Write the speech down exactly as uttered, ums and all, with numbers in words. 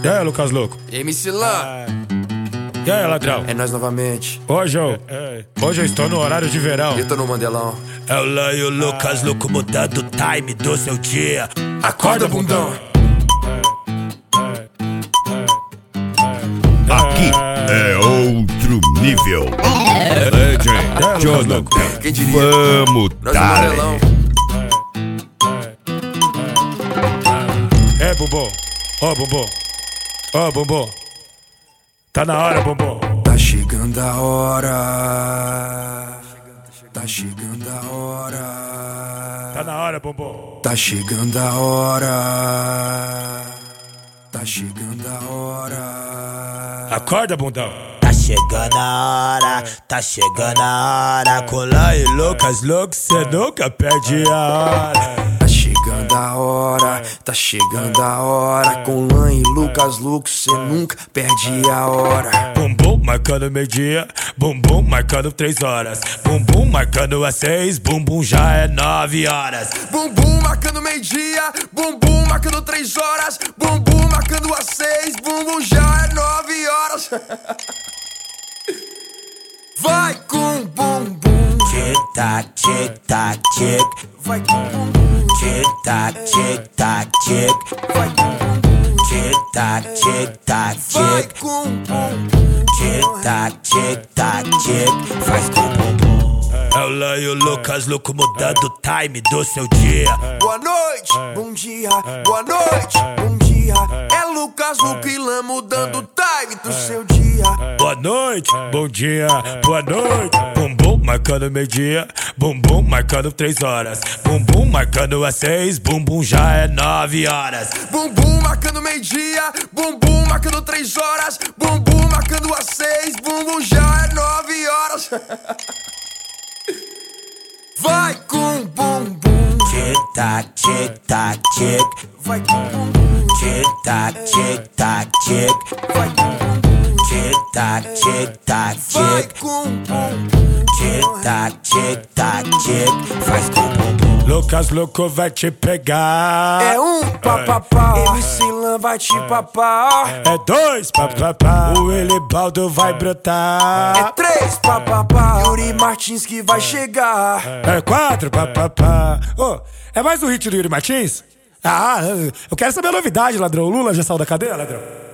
E aí, Lucas Louco? M C Lan. E aí, ladrão? É nós novamente. Hoje eu, hoje eu estou no horário de verão. Eu tô no Mandelão. É o Lan e o Lucas Louco mudando o time do seu dia. Acorda, bundão. Aqui é outro nível. Legend, Jonathan, Quem diria? vamos Nós no dar. Mandelão. É, bumbum. Ó, bumbum. Ó, bumbum. Tá na hora, bumbum. Tá chegando a hora. Tá chegando a hora. Tá na hora, bumbum. Tá chegando a hora. Tá chegando a hora. Acorda, bundão. Tá chegando a hora, tá chegando a hora. Com Lan e Lucas Louco, cê nunca perde a hora. Tá chegando a hora, tá chegando a hora. Com Lan e Lucas Louco, cê nunca perde a hora. Bumbum marcando meio-dia, bumbum marcando três horas. Bumbum marcando às seis, bumbum já é nove horas. Bumbum marcando meio-dia, bumbum marcando três horas. Bumbum marcando às seis, bumbum já é nove horas. Vai com bumbum. Tic-tac, tic-tac, tic. Vai com bumbum. Tic-tac, tic-tac, tic. Vai com bumbum. Tic-tac, tic-tac, Vai tic. com bumbum. Tic-tac, tic-tac, tic. Faz com o bumbum. É o Lan e o Lucas Louco mudando o time do seu dia. Boa noite, bom dia, boa noite, bom dia. É Lucas Louco e Lan mudando o time do seu dia. Boa noite, bom dia, boa noite. Bumbum marcando meio-dia, bumbum marcando três horas. Bumbum marcando às seis, bumbum já é nove horas. Bumbum marcando meio-dia, bumbum marcando três horas. Bumbum marcando às seis, bumbum já é nove horas. Vai com bumbum. Tic-tac, tic-tac, tic. Vai com bumbum. Tic-tac, tic-tac, tic. Vai com bumbum. Tic-tac, tic-tac, Vai tic. com bumbum. Tic-tac, tic-tac, tic. Faz com o bumbum. Lucas Louco vai te pegar. É um papapá, M C Lan vai te papar. É dois, papapá. O Elibaldo vai brotar. É três papapá, Yuri Martins que vai chegar. É quatro, papapá. Ô, é mais um hit do Yuri Martins? Ah, eu quero saber a novidade, ladrão. O Lula já saiu da cadeia, ladrão?